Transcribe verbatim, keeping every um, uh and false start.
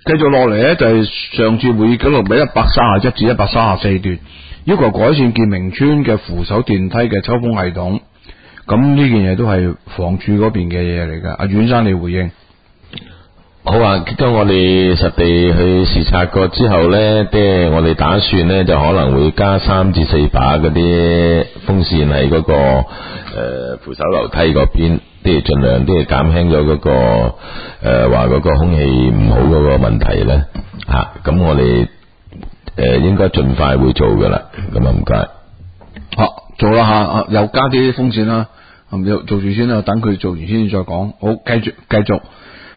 繼續落嚟咧，就係、是、上次會議記錄俾一百三十一至一百三十四段，要求改善健明村嘅扶手電梯嘅抽風系統。咁呢件嘢都係房署嗰邊嘅嘢嚟噶。阿阮生，你回應。 好啊，當我哋實地去視察過之後呢，即係我哋打算呢，就可能會加三至四把嗰啲風扇喺嗰、那個誒、呃、扶手樓梯嗰邊，即係盡量即係減輕咗嗰個誒話嗰個空氣唔好嗰個問題呢。吓、啊，咁我哋誒、呃、應該盡快會做噶啦。咁啊唔該。 好、啊，做啦吓，又加啲風扇啦，咁做住先啦，等佢做完先再講。好，繼續繼續。